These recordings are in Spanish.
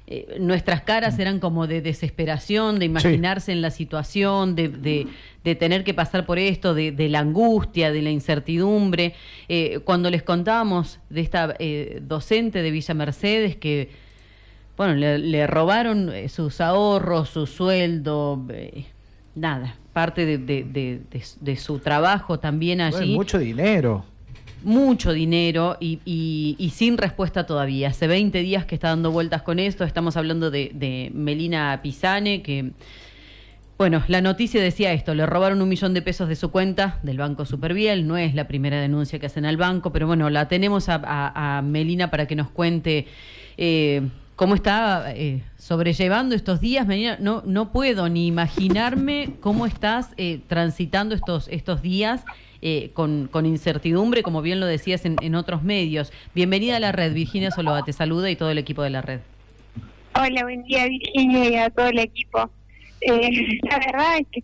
nuestras caras eran como de desesperación, de imaginarse en la situación, de tener que pasar por esto, de la angustia, de la incertidumbre. Cuando les contábamos de esta docente de Villa Mercedes que, bueno, le robaron sus ahorros, su sueldo, nada, parte de su trabajo también allí. Bueno, mucho dinero. Mucho dinero y sin respuesta todavía. Hace 20 días que está dando vueltas con esto. Estamos hablando de Melina Pisane, que, bueno, la noticia decía esto: le robaron 1 millón de pesos de su cuenta del Banco Superviel. No es la primera denuncia que hacen al banco, pero bueno, la tenemos a Melina para que nos cuente cómo está sobrellevando estos días. Melina, no puedo ni imaginarme cómo estás transitando estos días con incertidumbre, como bien lo decías en otros medios. Bienvenida a la red. Virginia Soloa te saluda y todo el equipo de la red. Hola, buen día, Virginia, y a todo el equipo. La verdad es que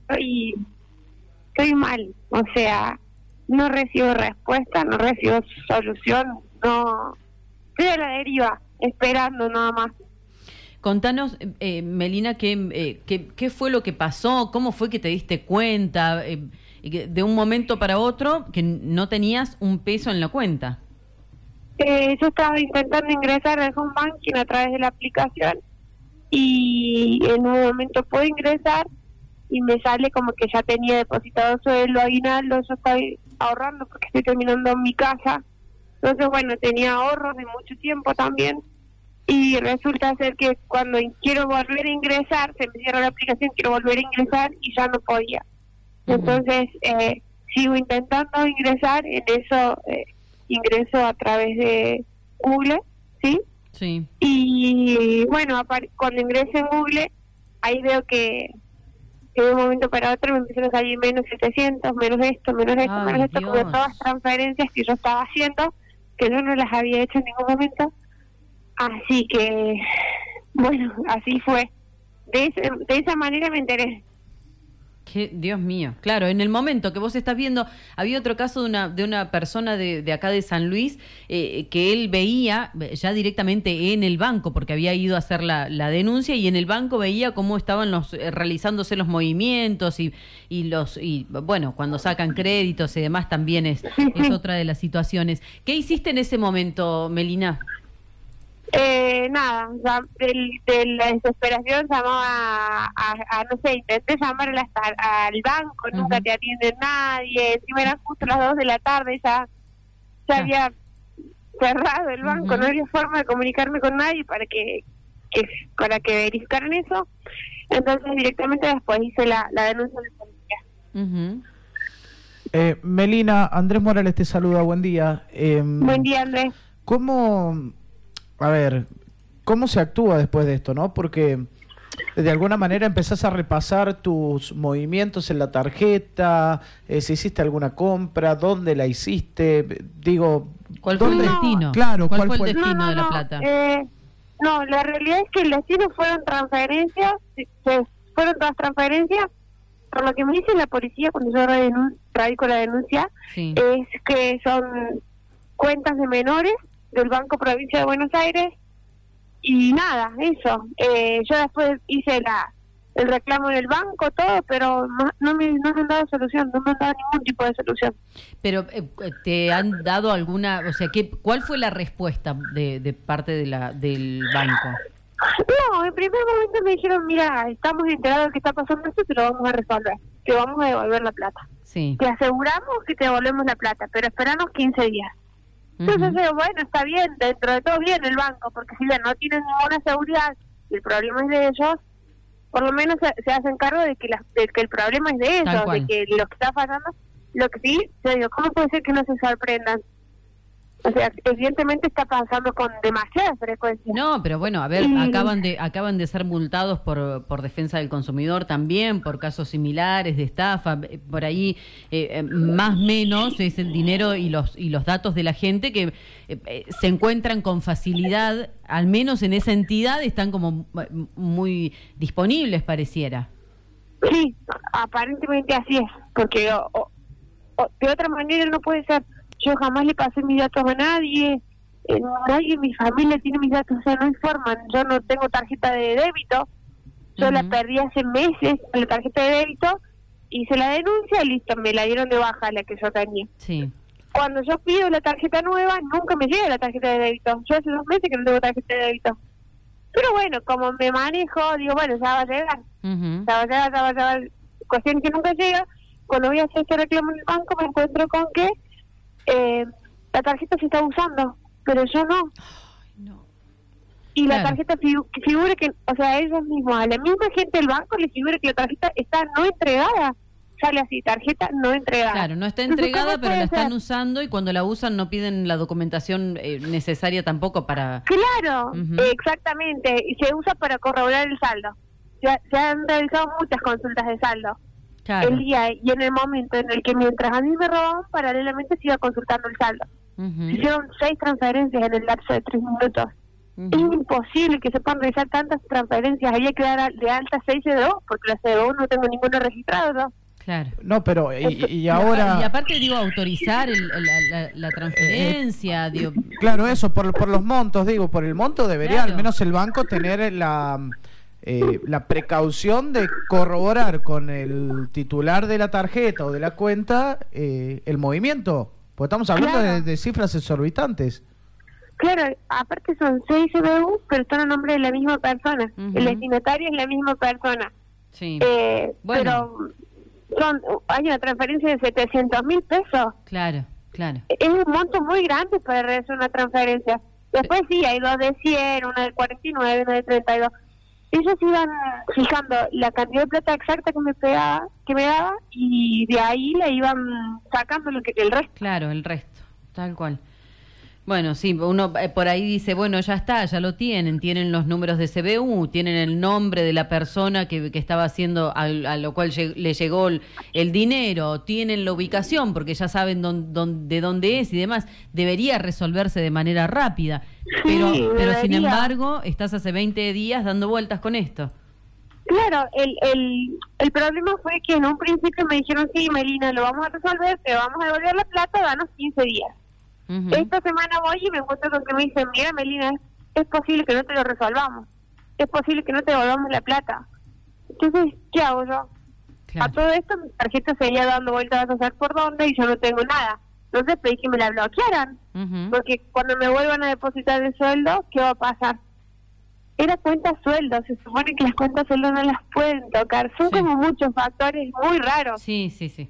estoy mal, o sea, no recibo respuesta, no recibo solución, no, estoy a la deriva, esperando nada más. Contanos, Melina, ¿qué fue lo que pasó? ¿Cómo fue que te diste cuenta de un momento para otro que no tenías un peso en la cuenta? Yo estaba intentando ingresar al home banking a través de la aplicación y en un momento puedo ingresar y me sale como que ya tenía depositado sueldo, aguinaldo. Yo estoy ahorrando porque estoy terminando mi casa, entonces bueno, tenía ahorros de mucho tiempo también. Y resulta ser que cuando quiero volver a ingresar, se me cierra la aplicación, quiero volver a ingresar y ya no podía. Entonces, sigo intentando ingresar, en eso ingreso a través de Google, ¿sí? Sí. Y bueno, cuando ingreso en Google, ahí veo que de un momento para otro me empiezan a salir menos 700, menos esto, Ay, menos esto, como todas las transferencias que yo estaba haciendo, que yo no las había hecho en ningún momento. Así que, bueno, así fue. De esa manera me enteré. Dios mío, claro, en el momento que vos estás viendo, había otro caso de una persona de acá de San Luis que él veía ya directamente en el banco, porque había ido a hacer la denuncia, y en el banco veía cómo estaban realizándose los movimientos y bueno, cuando sacan créditos y demás también es otra de las situaciones. ¿Qué hiciste en ese momento, Melina? Nada, de la desesperación llamaba no sé, intenté llamar al banco, nunca te atiende nadie, encima eran justo las 2 de la tarde, ya había cerrado el banco, no había forma de comunicarme con nadie para que verificaran eso. Entonces directamente después hice la denuncia de policía. Melina, Andrés Morales te saluda, buen día. Buen día, Andrés. ¿Cómo se actúa después de esto, no? Porque de alguna manera empezás a repasar tus movimientos en la tarjeta, si hiciste alguna compra, dónde la hiciste, digo... ¿Cuál fue el destino? Claro, ¿Cuál fue el destino de la plata? No, la realidad es que el destino fueron transferencias, fueron todas transferencias. Por lo que me dice la policía cuando yo radico la denuncia, sí, es que son cuentas de menores del Banco Provincia de Buenos Aires y nada, eso. Yo después hice el reclamo en el banco, todo, pero no me han dado solución, no me han dado ningún tipo de solución. Pero ¿te han dado alguna, o sea, cuál fue la respuesta de parte del banco? No, en primer momento me dijeron, mira, estamos enterados de que está pasando esto, te lo vamos a resolver, te vamos a devolver la plata. Sí. Te aseguramos que te devolvemos la plata, pero esperanos 15 días. Entonces, bueno, está bien, dentro de todo bien el banco, porque si bien no tienen ninguna seguridad y el problema es de ellos, por lo menos se hacen cargo de que el problema es de ellos, de que lo que está fallando, lo que sí, yo digo, ¿cómo puede ser que no se sorprendan? O sea, evidentemente está pasando con demasiada frecuencia. No, pero bueno, a ver, acaban de ser multados por defensa del consumidor también, por casos similares de estafa, por ahí más o menos es el dinero y los datos de la gente que se encuentran con facilidad, al menos en esa entidad están como muy disponibles, pareciera. Sí, aparentemente así es, porque de otra manera no puede ser. Yo jamás le pasé mis datos a nadie, nadie en mi familia tiene mis datos, o sea, no informan. Yo no tengo tarjeta de débito, yo la perdí hace meses, la tarjeta de débito, hice la denuncia y listo, me la dieron de baja la que yo tenía. Sí. Cuando yo pido la tarjeta nueva, nunca me llega la tarjeta de débito. Yo hace 2 meses que no tengo tarjeta de débito. Pero bueno, como me manejo, digo, bueno, ya va a llegar. Ya va a llegar. Cuestión que nunca llega. Cuando voy a hacer este reclamo en el banco, me encuentro con que la tarjeta se está usando, pero yo no. Ay, no. Y Claro. la tarjeta figura que, o sea, ellos mismos, a la misma gente del banco le figura que la tarjeta está no entregada. Sale así, tarjeta no entregada. Claro, no está Entonces, entregada, ¿cómo pero la puede están ser? usando y cuando la usan no piden la documentación necesaria tampoco para... Claro, Ujú. exactamente, y se usa para corroborar el saldo. Se han realizado muchas consultas de saldo Claro. el día y en el momento en el que mientras a mí me robaban, paralelamente se iba consultando el saldo. Ujú. Hicieron 6 transferencias en el lapso de 3 minutos. Ujú. Es imposible que se puedan realizar tantas transferencias. Había que dar de alta 6 CDO, porque la CDO no tengo ninguno registrado, ¿no? Claro. No, pero y ahora... Y aparte, digo, autorizar la transferencia, digo... Claro, eso, por los montos, digo, por el monto debería Claro. al menos el banco tener la precaución de corroborar con el titular de la tarjeta o de la cuenta el movimiento, porque estamos hablando Claro. de cifras exorbitantes. Claro, aparte son 6 CBU, pero están a nombre de la misma persona. Ujú. El destinatario es la misma persona. Sí. Pero hay una transferencia de 700.000 pesos. Claro, claro. Es un monto muy grande para realizar una transferencia. Después sí, hay 2 de 100, una de 49, una de 32. Ellos iban fijando la cantidad de plata exacta que me daba y de ahí le iban sacando el resto. Claro, el resto, tal cual. Bueno, sí, uno por ahí dice, bueno, ya está, ya lo tienen los números de CBU, tienen el nombre de la persona que estaba haciendo, a lo cual le llegó el dinero, tienen la ubicación porque ya saben de dónde es y demás. Debería resolverse de manera rápida, pero sin debería. embargo, estás hace 20 días dando vueltas con esto. Claro, el problema fue que en un principio me dijeron, sí, Melina, lo vamos a resolver, te vamos a devolver la plata, danos 15 días. Ujú. Esta semana voy y me encuentro con que me dicen, mira, Melina, es posible que no te lo resolvamos, es posible que no te devolvamos la plata. Entonces, ¿qué hago yo? Claro. A todo esto mi tarjeta seguía dando vueltas a saber por dónde y yo no tengo nada. Entonces pedí que me la bloquearan, Ujú. porque cuando me vuelvan a depositar el sueldo, ¿qué va a pasar? Era cuenta sueldo, se supone que las cuentas sueldo no las pueden tocar, son Sí. como muchos factores muy raros. Sí, sí, sí.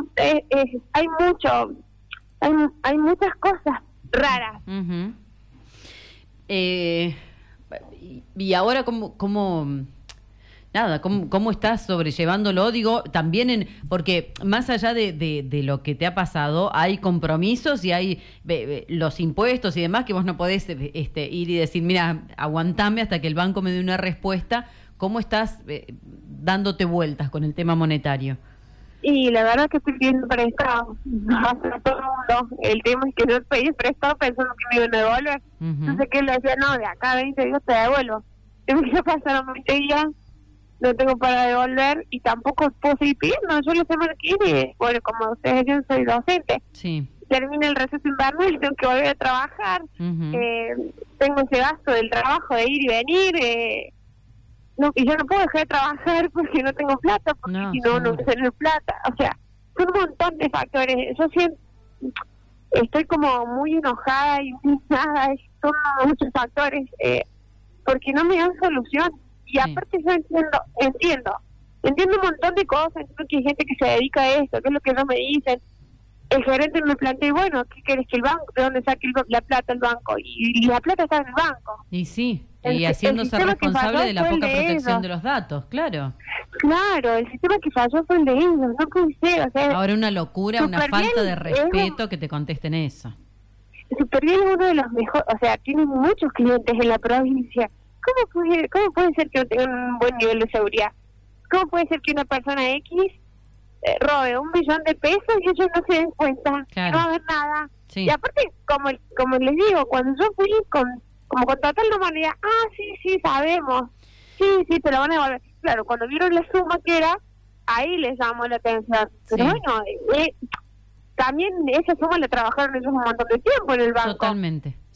Hay muchas cosas raras. Ujú. Y ahora, ¿cómo estás sobrellevándolo? Digo, también porque más allá de lo que te ha pasado, hay compromisos y hay los impuestos y demás que vos no podés ir y decir, mira, aguantame hasta que el banco me dé una respuesta. ¿Cómo estás dándote vueltas con el tema monetario? Y la verdad que estoy pidiendo prestado a todo el mundo. El tema es que yo pedí prestado pensando que me iban a devolver. Ujú. Entonces que él le decía, no, de acá a 20 días te devuelvo. Y me dijo, pasaron 20 días, no tengo para devolver y tampoco puedo seguir pidiendo. Yo la semana que viene, bueno, como ustedes yo soy docente, Sí. termina el receso invernal y tengo que volver a trabajar. Ujú. Tengo ese gasto del trabajo de ir y venir. No, y yo no puedo dejar de trabajar porque no tengo plata, porque No, si no, no voy a tener plata. O sea, son un montón de factores. Yo siento, estoy como muy enojada y indignada, son muchos factores, porque no me dan solución. Y aparte yo entiendo un montón de cosas, entiendo que hay gente que se dedica a esto, que es lo que no me dicen. El gerente me plantea, bueno, ¿qué querés que el banco, de dónde saque la plata el banco? Y la plata está en el banco. Y sí, El y haciéndose sistema que responsable falló de la fue el poca de protección ellos. de los datos, claro. Claro, el sistema que falló fue el de ellos, no puede ser, o sea, Ahora una locura, una Superviel falta de es respeto que te contesten eso. Superviel es uno de los mejores, o sea, tiene muchos clientes en la provincia. ¿Cómo puede ser que no tengan un buen nivel de seguridad? ¿Cómo puede ser que una persona X robe 1 millón de pesos y ellos no se den cuenta? Claro. No va a haber nada. Sí. Y aparte, como les digo, cuando yo fui como con total normalidad, sí, sabemos, sí, te lo van a devolver. Claro, cuando vieron la suma que era, ahí les llamó la atención. Pero Sí. bueno, también esa suma la trabajaron ellos un montón de tiempo en el banco. Totalmente.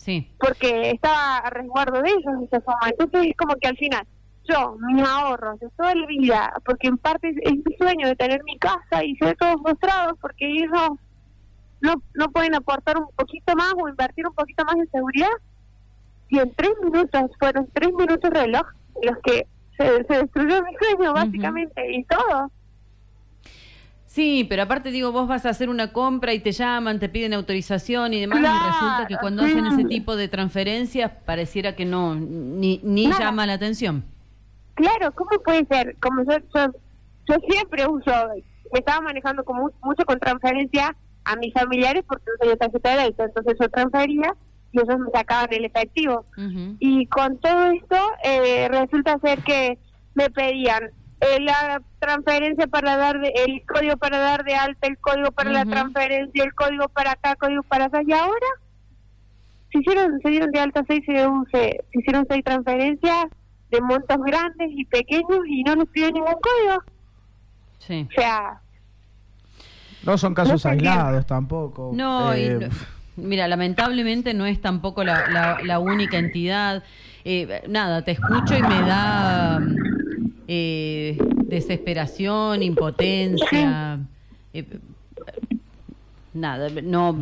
Sí. porque estaba a resguardo de ellos de esa forma. Entonces es como que al final yo, mis ahorros de toda la vida, porque en parte es mi sueño de tener mi casa y ser todos frustrados porque ellos no pueden aportar un poquito más o invertir un poquito más en seguridad. Y en 3 minutos, fueron 3 minutos reloj en los que se destruyó mi sueño básicamente, y todo. Sí, pero aparte digo, vos vas a hacer una compra y te llaman, te piden autorización y demás, Claro, y resulta que cuando hacen ese tipo de transferencias pareciera que no, ni llama la atención. Claro, ¿cómo puede ser? Como yo siempre uso, me estaba manejando como mucho con transferencia a mis familiares porque no tenía tarjeta de débito, entonces yo transfería y ellos me sacaban el efectivo. Y con todo esto resulta ser que me pedían la transferencia para el código para dar de alta, el código para la transferencia, el código para acá, código para allá, y ahora se dieron de alta 6 se hicieron 6 transferencias de montos grandes y pequeños y no les pidió ningún código. Sí. O sea, no son casos no aislados tampoco. No, mira, lamentablemente no es tampoco la única entidad. Nada, te escucho y me da desesperación, impotencia. Nada, no.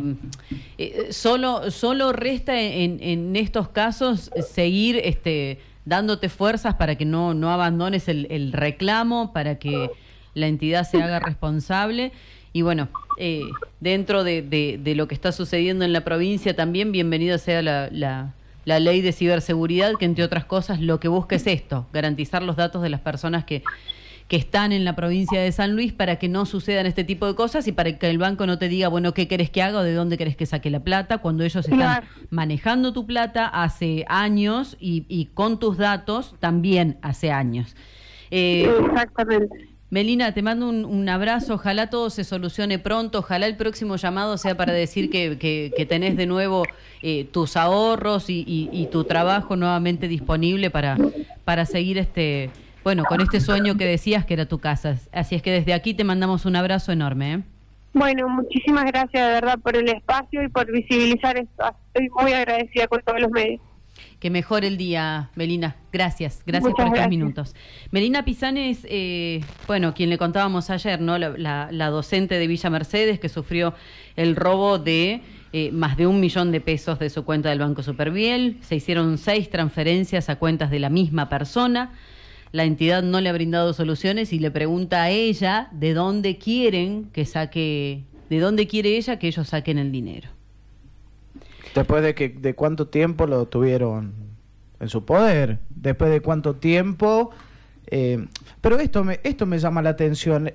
Solo resta en estos casos seguir dándote fuerzas para que no abandones el reclamo, para que la entidad se haga responsable. Y bueno, dentro de lo que está sucediendo en la provincia también, bienvenida sea la ley de ciberseguridad, que entre otras cosas lo que busca es esto, garantizar los datos de las personas que están en la provincia de San Luis para que no sucedan este tipo de cosas y para que el banco no te diga, bueno, ¿qué querés que haga o de dónde querés que saque la plata? Cuando ellos están manejando tu plata hace años y con tus datos también hace años. exactamente. Melina, te mando un abrazo, ojalá todo se solucione pronto, ojalá el próximo llamado sea para decir que tenés de nuevo tus ahorros y tu trabajo nuevamente disponible para seguir con este sueño que decías que era tu casa. Así es que desde aquí te mandamos un abrazo enorme. Bueno, muchísimas gracias de verdad por el espacio y por visibilizar esto. Estoy muy agradecida con todos los medios. Que mejore el día, Melina. Gracias por estos minutos. Melina Pisane es, quien le contábamos ayer, ¿no? La docente de Villa Mercedes que sufrió el robo de más de 1 millón de pesos de su cuenta del Banco Superviel. Se hicieron 6 transferencias a cuentas de la misma persona. La entidad no le ha brindado soluciones y le pregunta a ella de dónde quiere ella que ellos saquen el dinero. Después de cuánto tiempo lo tuvieron en su poder, después de cuánto tiempo, pero esto me llama la atención.